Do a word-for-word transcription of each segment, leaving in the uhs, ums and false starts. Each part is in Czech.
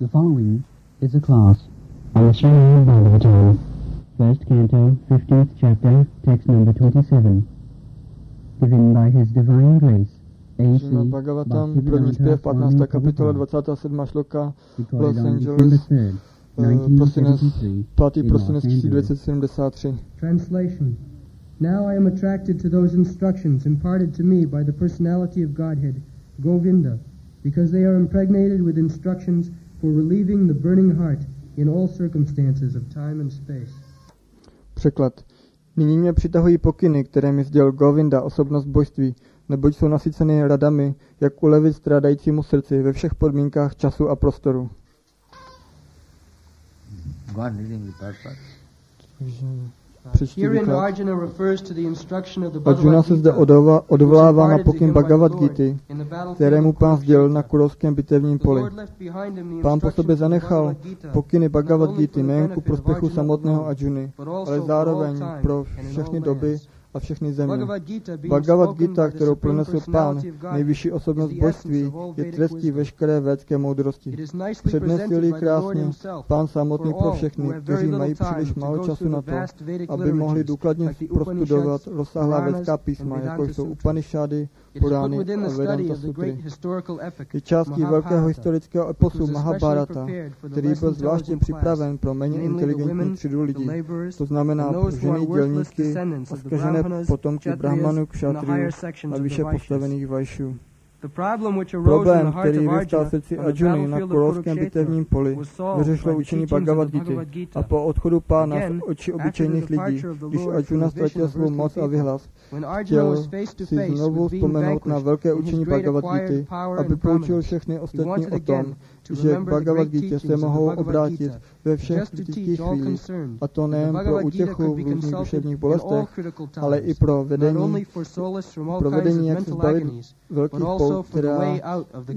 The following is a class on the Srimad Bhagavatam, first canto, fifteenth chapter, text number twenty-seven, given by His Divine Grace, A C Srimad Bhagavatam, první zpěv, patnáctá kapitola, dvacátá sedmá šloka, Los Angeles, uh, prosinec, pátý prosinec tisíc devět set sedmdesát tři. Translation. Now I am attracted to those instructions imparted to me by the personality of Godhead, Govinda, because they are impregnated with instructions for relieving the burning heart in all circumstances of time and space. Překlad. Nyní mě přitahují pokyny, které mi sdělil Govinda, osobnost božství, neboť jsou nasyceny radami, jak ulevit strádajícímu srdci ve všech podmínkách času a prostoru. Arjuna se zde odvolává na pokyn Bhagavad Gity, kterému pán sdělil na kurovském bitevním poli. Pán po sobě zanechal pokyny Bhagavad Gity nejen ku prospěchu samotného Arjuny, ale zároveň pro všechny doby a všechny země. Bhagavad Gita, kterou pronesl pán, nejvyšší osobnost božství, je trestí veškeré védské moudrosti. Přednesl ji krásně pán samotný pro všechny, kteří mají příliš málo času na to, aby mohli důkladně prostudovat rozsáhlá védská písma, jako jsou Upanishády, Purány a Vedanta Sutry. Je částí velkého historického eposu Mahabharata, který byl zvláště připraven pro méně inteligentní třídu lidí, to znamená pro ženy, dělníky a zkažené potomky Brahmanů, Kšatriů a výše postavených vajšů. Problém, který vyvstal v srdci Arjuny na kurovském bitevním poli, vyřešilo učení Bhagavad Gity a po odchodu pána z očí obyčejných lidí, když Arjuna ztratil svou moc a vyhlas, chtěl si znovu vzpomenout na velké učení Bhagavad Gity, aby poučil všechny ostatní o tom, že k Bhagavad Gitě se mohou obrátit ve všech kritických chvílích, a to nejen pro útěchu v různých duševních bolestech, ale i pro vedení, pro vedení jak se zbavit velkých pout, která je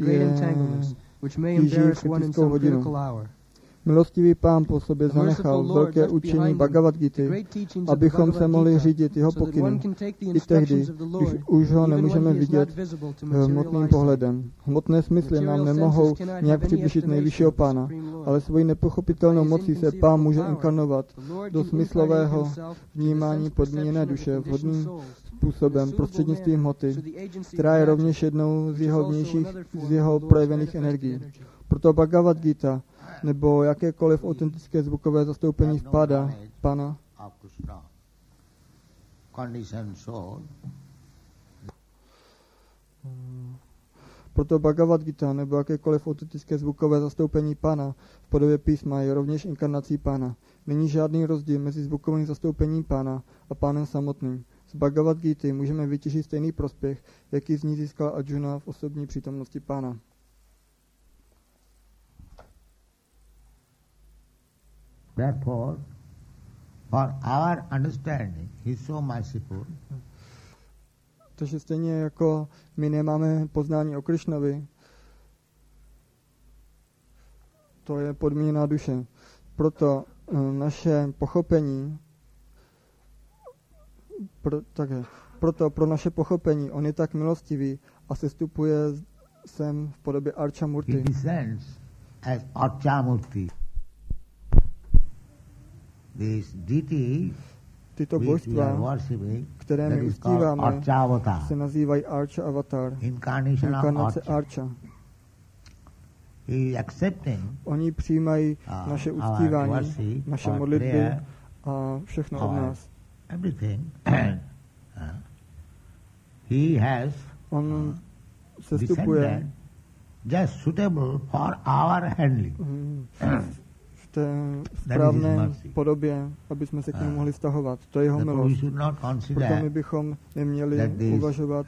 tíží v kritickou hodinu. Milostivý pán po sobě zanechal velké učení Bhagavad Gity, abychom se mohli řídit jeho pokyny i tehdy, když už ho nemůžeme vidět hmotným pohledem. Hmotné smysly nám nemohou nějak přiblížit nejvyššího pána, ale svojí nepochopitelnou mocí se pán může inkarnovat do smyslového vnímání podmíněné duše vhodným způsobem prostřednictvím hmoty, která je rovněž jednou z jeho vnějších, z jeho projevených energií. Proto Bhagavad Gita nebo jakékoliv autentické zvukové zastoupení vpada Pana Proto Bhagavad Gita nebo jakékoliv autentické zvukové zastoupení Pána v podobě písma je rovněž inkarnací Pána. Není žádný rozdíl mezi zvukovým zastoupením Pána a Pánem samotným. Z Bhagavad Gity můžeme vytěžit stejný prospěch, jaký z ní získal Arjuna v osobní přítomnosti Pána. Therefore, for our understanding, he is so merciful. Takže stejně jako my nemáme poznání o Krišnovi, to je podmíněná duše. Proto naše pochopení, pro, také, proto pro naše pochopení on je tak milostivý a sestupuje sem v podobě Archamurti. He descends as Archamurti. Tyto božstva, které my uctíváme, se nazývají Archa Avatar, inkarnace Archa. Oni přijímají naše uctívání, naše modlitby a všechno od nás. On sestupuje just suitable for our handling. v té správné podobě, aby jsme se k němu mohli vztahovat. To je jeho milost. Proto my bychom neměli uvažovat,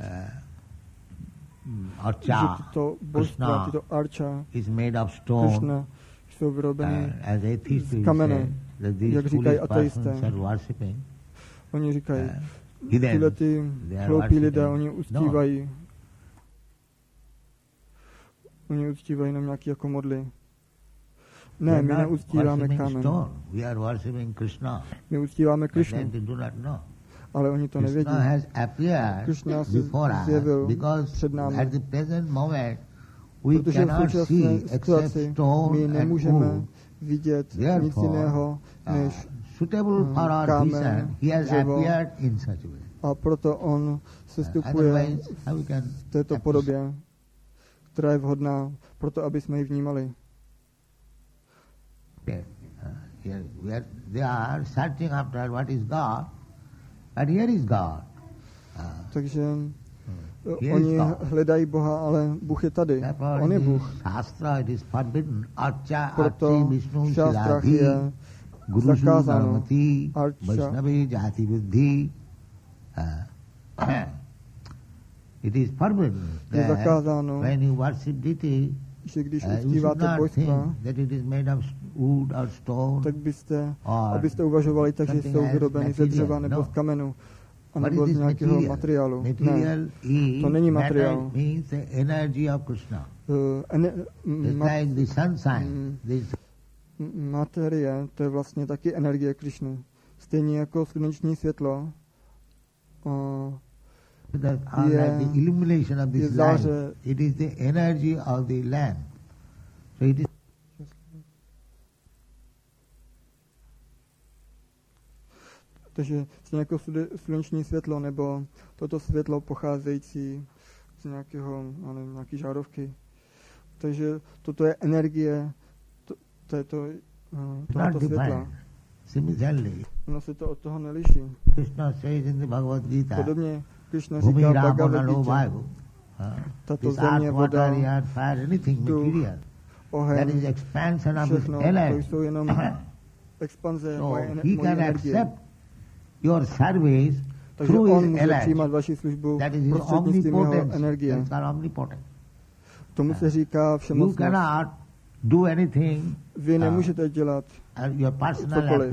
že tyto božstva, tyto Archa, Krishna, jsou vyrobeny z kamene, jak říkají ateisté. Oni říkají, tyhle ty hloupí lidé, oni uctívají oni uctívají nám nějaký jako modly. Ne, my neuctíváme kámen. My uctíváme Krishnu. Ale oni to nevědí. Krishna se zjevil před námi. protože v současné situaci my nemůžeme vidět nic jiného než kámen, dřevo, a proto on se stupuje v této podobě, která je vhodná proto, aby jsme ji vnímali. Takže oni hledají Boha, ale Bůh je tady. On je Bůh. Proto v šástrách je zakázáno arča. Je zakázáno, že když uctíváte božstva, tak byste, abyste uvažovali tak, že jsou vyrobeny ze dřeva nebo z kamenu, anebo z nějakého materiálu. Ne, to není materiál. Uh, ene, ma, materie, to je vlastně taky energie Krišny. Stejně jako sluneční světlo uh, je, je záře. It is the energy of the lamp. So it is Takže stejně jako sluneční světlo, nebo toto světlo pocházející z nějakého, nevím, nějaký žárovky. Takže toto je energie to, této, uh, tohoto světla. Ono se to od toho neliší. Podobně Krishna říká v Bhagavad Gita, tato země, voda, duch, oheň, všechno, to jsou jenom expanze moje energie. Your service takže on může přijímat vaši službu prostřednictvím jeho energie. Tomu se říká všemocnost. Vy nemůžete dělat cokoliv.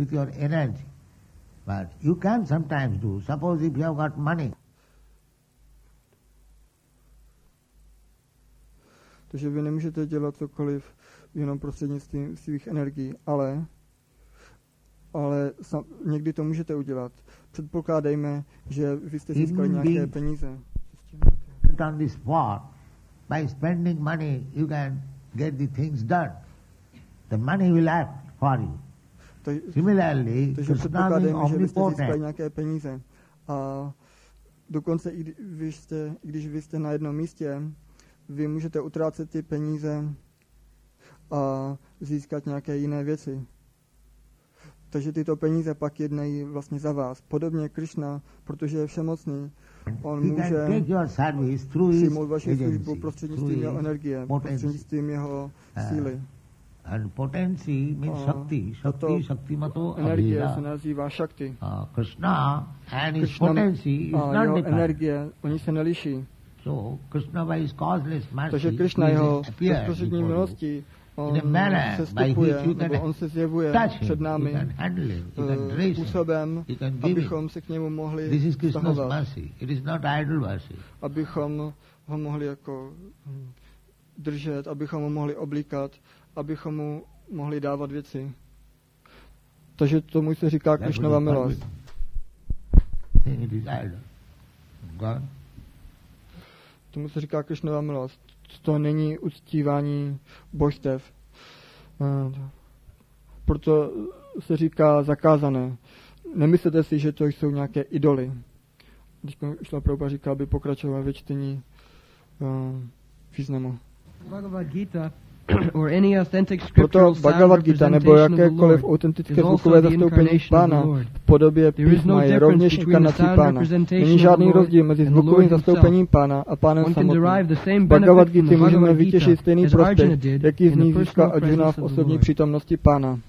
Takže vy nemůžete dělat cokoliv jenom prostřednictvím svých energií, ale ale sam, někdy to můžete udělat. Předpokládejme, že vy jste získali nějaké peníze. On this spot, by spending money, you can get the things done. The money will act for you. To, Similarly, takže předpokládejme, že vy jste získali nějaké peníze. A dokonce, i když, jste, i když vy jste na jednom místě, vy můžete utrácet ty peníze a získat nějaké jiné věci. Takže tyto peníze pak jednají vlastně za vás. Podobně Krishna, protože je všemocný, on může přijmout vaši službu prostřednictvím jeho energie, prostřednictvím jeho síly. And potency means Shakti. Shakti, Shakti mato energie se nazývá Shakti. Krishna and his potency is not jeho energie, oni se neliší. So Krishna by his causeless mercy, takže Krishna jeho bezprostřední milostí on se stupuje, nebo on se zjevuje před námi uh, způsobem, abychom se k němu mohli vztahovat. Abychom ho mohli jako držet, abychom ho mohli oblíkat, abychom mu mohli dávat věci. Takže tomu se říká Krishnova milost. Tomu se říká Krishnova milost. To není uctívání božstev. Proto se říká zakázané. Nemyslete si, že to jsou nějaké idoly. Když Šla Prabhupada říká, aby pokračoval ve čtení uh, významu. Bhagavad Gita or any authentic Proto scriptural Bhagavad Gita nebo jakékoliv autentické zvukové zastoupení Pána v podobě písma je rovněž inkarnací Pána. Není žádný rozdíl mezi zvukovým zastoupením Pána a Pánem samotným. Bhagavad Gita můžeme vytěžit stejný prospěch, jaký z ní získal Arjuna v osobní přítomnosti Pána.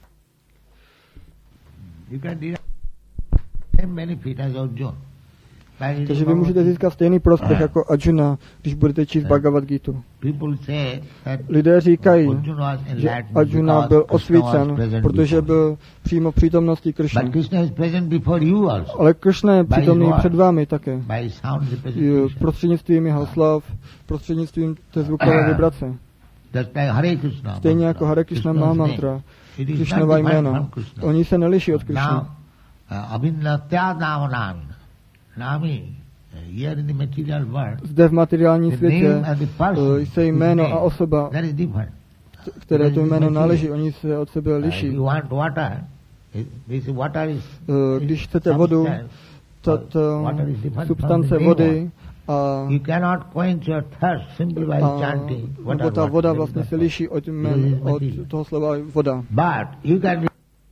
Takže vy můžete získat stejný prospěch jako Arjuna, když budete číst Bhagavad Gitu. Lidé říkají, že Arjuna byl osvícen, protože byl přímo v přítomnosti Krishny. Ale Krishna je přítomný před vámi také. Prostřednictvím jeho slov, prostřednictvím té zvukové vibrace. Stejně jako Hare Krishna má mantra, Krishnova jméno. Oni se neliší od Krishny. Nami. Here in the material world, Zde v materiálním the světě name and the person, uh, se jméno whose a name, osoba, that is different. které to jméno náleží, oni se od sebe Uh, if liší. you want water, this water is, Uh, is Když chcete vodu, substance. tato Water is different from substance the name vody a, You cannot quench your thirst simply by a chanting nebo water, ta water. voda That is vlastně not se possible. liší od, This jmen, is od material. toho slova voda. But you can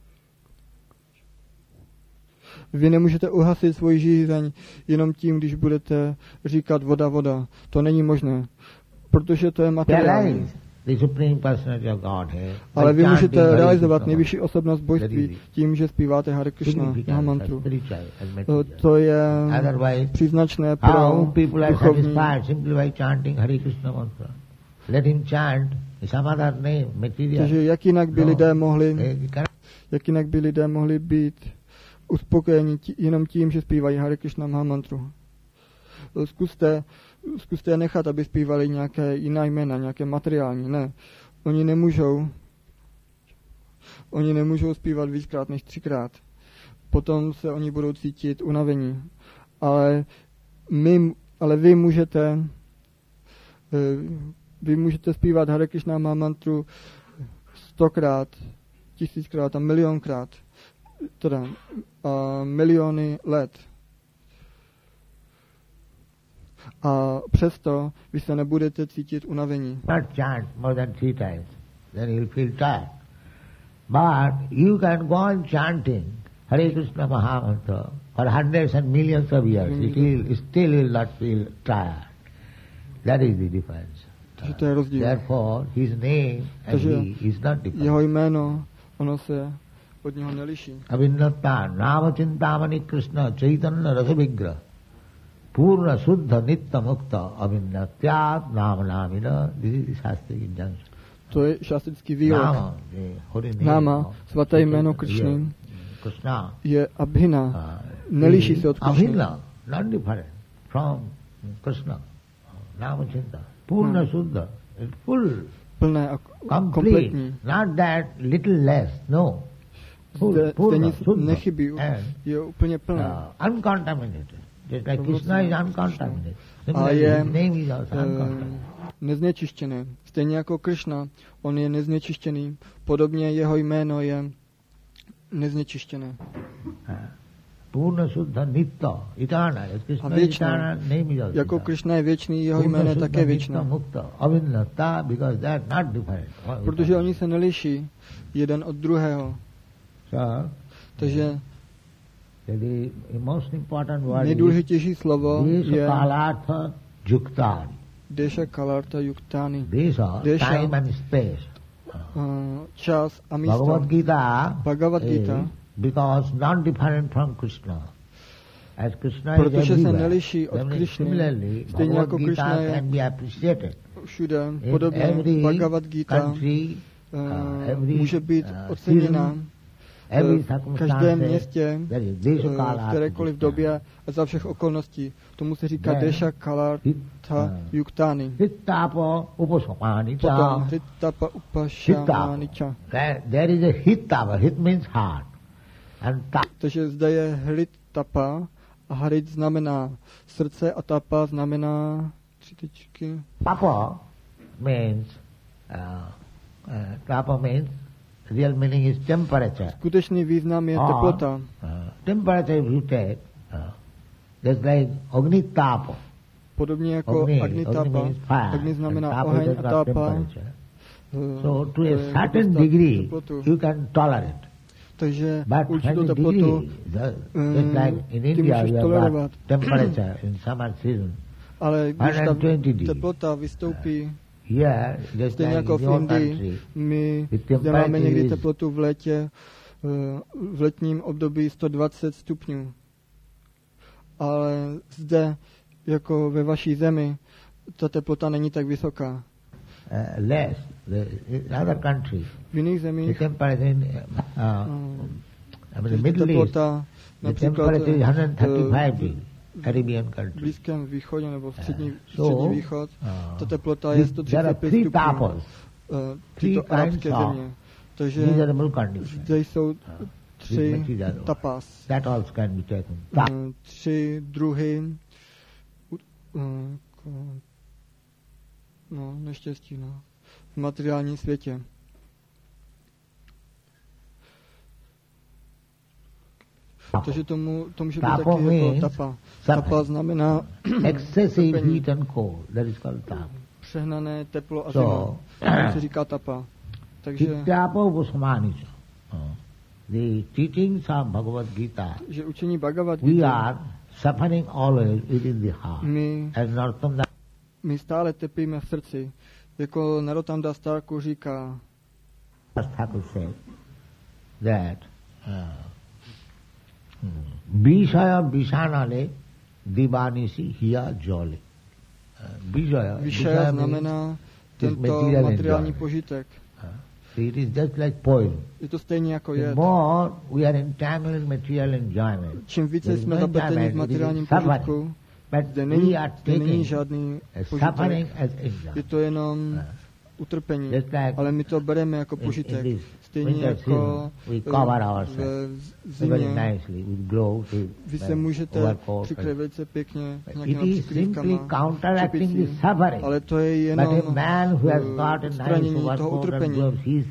Vy nemůžete uhasit svoji žízeň jenom tím, když budete říkat voda, voda. To není možné, protože to je materiální. realize the supreme personality of Godhead. Ale by vy chanting můžete Hare realizovat Krishna nejvyšší osobnost božství That is tím, že zpíváte Hare Krishna significant na as mantru. spiritual as Eh, material. To je Otherwise, příznačné how pro people are duchovní. satisfied simply by chanting Hare Krishna mantra? Let him chant some other name, material. Takže jak jinak by No. lidé mohli, Eh, you cannot- jak jinak by lidé mohli být uspokojeni tí, jenom tím, že zpívají Hare Krishna Mahamantru. Zkuste, zkuste je nechat, aby zpívali nějaké jiná jména, nějaké materiální. Ne, oni nemůžou, oni nemůžou zpívat víckrát než třikrát. Potom se oni budou cítit unavení. Ale, my, ale vy můžete, eh, vy můžete zpívat Hare Krishna Mahamantru stokrát, tisíckrát a milionkrát, teda a miliony let. A přesto vy se nebudete cítit unavení. not chant more than three times, then you'll feel tired. But you can go on chanting Hare Krishna Mahamantra for hundreds and millions of years. It will, still will not feel tired. That is the difference. Takže to je rozdíl. Therefore, his name and Takže he is not different. jeho jméno, ono se od něho neliší. Avinnata Nama Chintamani Krishna Chaitanya Rasa Vigra Purna Suddha Nitta Mukta Avinnatyat Nama Namina. This is the Shastric injunction. To je šastrický výrok. Nama, the holy name Náma, of svaté jméno Chaitanya, Krishny, Krishna. je Abhina. Uh, Neliší se od Krishny. Abhina, not different from Krishna. Nama Chinta. Purna Hmm. Suddha. It's full, Plné a complete. kompletní. Not that little less. No. Full, Zde, zde Purna nic Suddha. nechybí. And Je úplně plné. uh, uncontaminated. Just like Krishna is uncontaminated. A Similarly, je his name is also eh, uncontaminated. neznečištěné. Stejně jako Krishna, on je neznečištěný. Podobně jeho jméno je neznečištěné. Purna Suddha Nitta, Eternal. As Krishna A is věčné. eternal, name is also Jako eternal. Krishna je věčný, jeho Purna jméno je Suddha také Nitta věčné. Mukta, Avinnata, because they are not different. Protože oni se neliší jeden od druhého. So, Takže the most important word is nejdůležitější slovo Desha je Kalartha Juktani. Desha Kalarta Yuktani. Desha, Desha. time and space. Uh, čas a Bhagavad místo. Gita Bhagavad Gita. is because not different from Krishna. As Krishna Protože is se everywhere. neliší od Then Krishny. Similarly, Stejně Bhagavad jako Gita Krishna je can be appreciated. všude. In Podobně every Bhagavad Gita country, uh, uh, every, může být uh, oceněna every v každém circumstance, městě, there is Desha uh, v Kalartha kterékoliv Juktani. době a za všech okolností. Tomu se říká Then Desha Kalarta uh, Yuktani. Hittapa Upasamanica. Potom Hrittapa Upashamanicha. There, there is a hittapa. Hit means heart. And ta, Takže zde je Hrittapa a Harit znamená srdce a tapa znamená tři tečky. papa means, uh, uh, tapa means, real meaning is temperature. Skutečný význam je Or, teplota. Uh, temperature if you take, uh, just like Agni Tapa. Podobně jako Agni, Agnitapa. Agni means fire. Agni znamená and oheň tapa a is about tapa. temperature. uh, So to je a certain dostat degree, teplotu. you can tolerate. Takže But určitou when the teplotu degree, the, um, just like in ty India, můžeš you have tolerovat. got temperature in summer season. Ale když one hundred twenty ta degree. teplota vystoupí, Here, just stejně like jako in v your Indii, country, my the zde máme temperature někdy is teplotu v létě, uh, v letním období sto dvacet stupňů. Ale zde, jako ve vaší zemi, ta teplota není tak vysoká. uh, less. The, in other countries, V jiných the zemích temperature in, uh, um, I mean, the Middle East, teplota the například temperature is one hundred thirty-five uh, degree, Caribbean v country. Blízkém východě nebo v střední, So, střední východ, uh, ta teplota je this- sto there are třicet pět three stupňů. tapas, Uh, three tyto arabské kinds of země. Takže miserable conditions. zde jsou This tři material, tapas, that also can be taken. Ta- uh, tři druhy uh, no, neštěstí, no, v materiálním světě. Takže tomu, to může být taky jako tapa. Tapa znamená excessive heat and cold. That is called tapa. Přehnané teplo a zima. To se říká tapa. Takže the teachings of Bhagavad Gita, že učení Bhagavad we Gita, are suffering always within the heart. My, As Narottam Das, my stále trpíme v srdci. Jako Narottam Das Thakur říká, Thakur said that Vishaya Vishanale Divanisi Hiya Jole. Vishaya, Vishaya znamená tento materiální požitek. It is just like poison. Je to stejně jako jed. The more we are entangled in material enjoyment, čím více jsme zapleteni v materiálním požitku, zde není, zde není žádný požitek. Je to jenom utrpení, ale my to bereme jako požitek. Stejně jako v zimě. Vy se můžete přikryt velice pěkně nějakými přikrývkama, čepicí, ale to je jenom odstranění toho utrpení.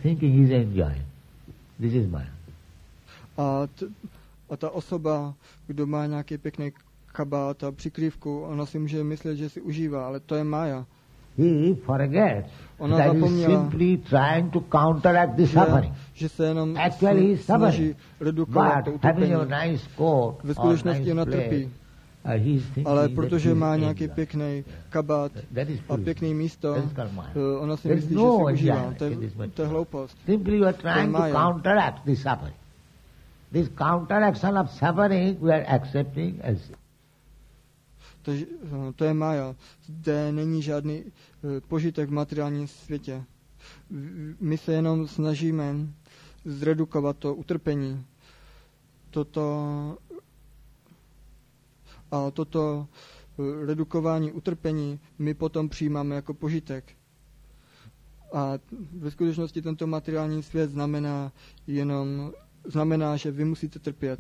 A, t- a ta osoba, kdo má nějaký pěkný kabát a přikrývku, ona si může myslet, že si užívá, ale to je mája. He forgets Ona that he is zapomněla, simply trying to counteract the že, suffering. že se jenom Actually he is snaží redukovat to But having utrpení. a nice coat Ve or skutečnosti nice ona place, trpí, uh, he is thinking ale that protože he má is nějaký enjoying. pěkný kabát That is a foolish. pěkný místo, That is called Maya. uh, ona si There is myslí, že no si užívá. enjoyment To je, in this material. to je hloupost. Simply you are trying to Maya. counteract the suffering. This counteraction of suffering we are accepting as To, to je mája. Zde není žádný uh, požitek v materiálním světě. My se jenom snažíme zredukovat to utrpení. Toto a toto uh, redukování utrpení my potom přijímáme jako požitek. A ve skutečnosti tento materiální svět znamená jenom znamená, že vy musíte trpět.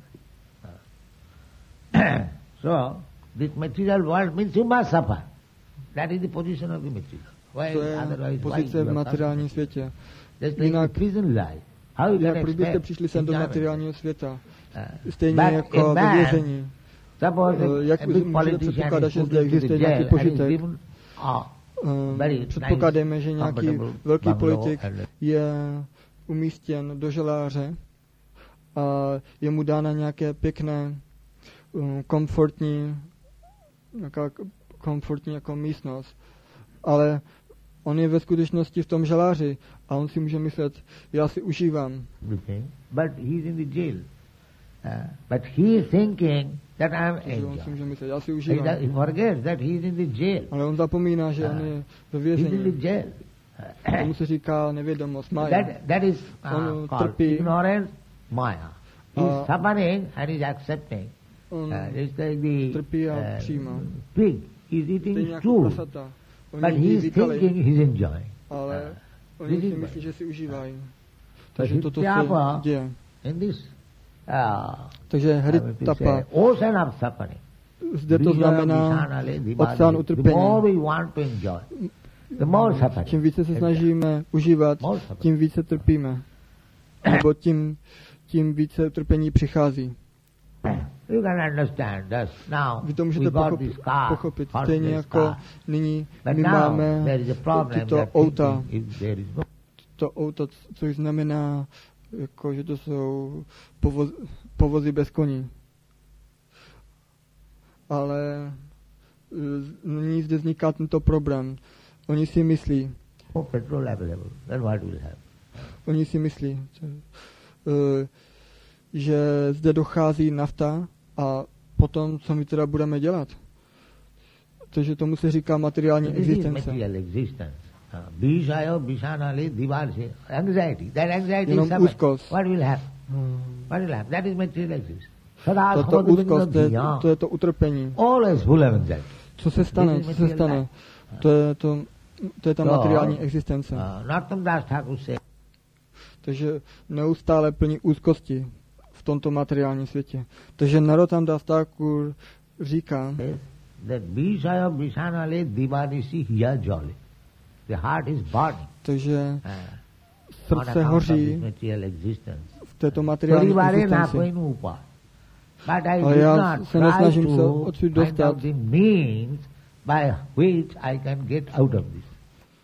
So, this material world means you must suffer. That is the position of the material. Why, To je otherwise, why pozice you v are materiálním suffering? světě. Just like Jinak, the prison life. How you jinak can proč byste expect přišli sem do enjoyment? materiálního světa? Uh, Stejně but jako a ve man, vězení. suppose Uh, a, jak a můžete big politician předpokládat, is že put zde into the existuje jail nějaký and is požitek? given a Uh, very předpokládáme, nice, že nějaký comfortable velký bungalow politik and je umístěn do žaláře a je mu dána nějaké pěkné, um, komfortní, nějaká k- komfortní jako místnost. Ale on je ve skutečnosti v tom žaláři a on si může myslet, já si užívám. everything, but he is in the jail. Uh, but he is thinking that I am Takže on si enjoying. může myslet, já si He, užívám. he forgets that he is in the jail. Ale on zapomíná, že on je ve He is in vězení. the jail. Tomu se říká nevědomost, mája. That, that is On uh, called trpí. ignorance, Maya. He is A- suffering and he is accepting. On Uh, it's like the trpí a uh, přijímá. pig. He is Stejně eating jako stew, prasata. but Oni he jí is říkali, thinking he is enjoying. ale Uh, oni this si is myslí, Maya. že si užívají. So Takže toto se Hityapa děje. in this uh, Takže I want to Haritapa, say, ocean of suffering. zde to znamená oceán utrpení. The more we want to enjoy, the more suffering. Čím více se snažíme užívat, More suffering. tím více trpíme. Nebo tím, tím více utrpení přichází. You can understand that now Vy to we můžete got pochopit, this car, pochopit. horseless Stejně jako car. nyní But my now máme there is a problem tyto that auta, thinking if there is no to auto, což znamená, jako, že to jsou povoz, povozy bez koní. Ale e, nyní zde vzniká tento problém. Oni si myslí, no petrol available, then what will happen? oni si myslí, e, že zde dochází nafta a potom, co my teda budeme dělat. Takže tomu se říká materiální This is existence. material existence. Uh, Bishaya, Bishanali, Divarsi, anxiety. That anxiety Jenom is suffering. úzkost. What will happen? What will happen? That is material existence. Sada Tato samadu úzkost, to je, bindu to je to utrpení. always full of anxiety. Co se stane, co se stane? To je, to, to je ta So, materiální existence. Uh, Narottam Das Thakur said, Takže neustále plní úzkosti v tomto materiálním světě. Takže Narottam Das Thakur říká, that Vishaya Vishanale Divanisi Hiya Jolly. The heart is burning. Takže Uh, srdce hoří v této materiální existenci. But I Ale did já not se try nesnažím se to odsud find dostat. out the means by which I can get out of this.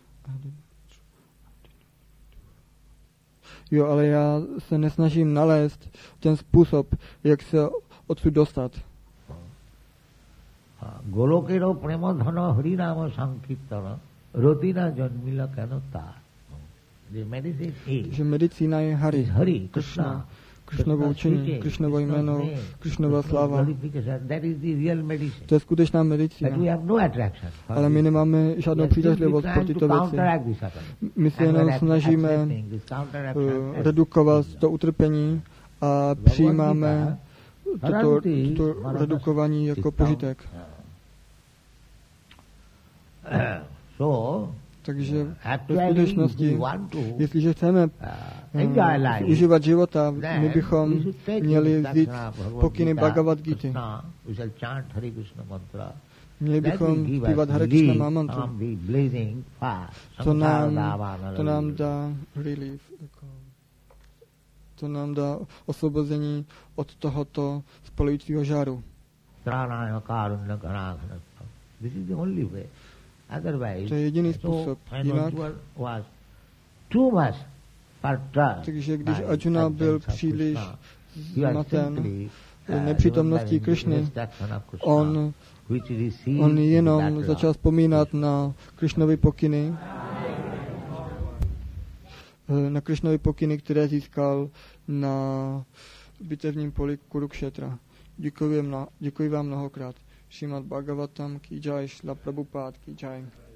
Jo, ale já se nesnažím nalézt ten způsob, jak se odsud dostat. Golokero premadhana harinama sankirtana rotina janmila kanata. The medicine is Že medicína je Hari, Hari, Krishna, Krishna. Krishnovo učení, Krishnovo jméno, Krishnova sláva. To je skutečná medicína. Ale my nemáme žádnou přitažlivost pro tyto věci. My se jenom snažíme uh, redukovat to utrpení a přijímáme toto, toto redukování jako požitek. Takže ve skutečnosti, jestliže chceme uh, užívat života, my bychom měli vzít pokyny Bhagavad Gity. Měli bychom zpívat Hare Krishna mantru. To nám, to nám dá relief. To nám dá osvobození od tohoto spalujícího žáru. To je jediný způsob. Jinak, takže když Arjuna byl příliš zmaten nepřítomností Krishny, on, on jenom začal vzpomínat na Krishnovy pokyny, na Krishnovy pokyny, které získal na bitevním poli Kurukshetra. Děkuji vám, děkuji vám mnohokrát. Šrimad Bhagavatam ki jai, Šrila Prabhupada ki jai.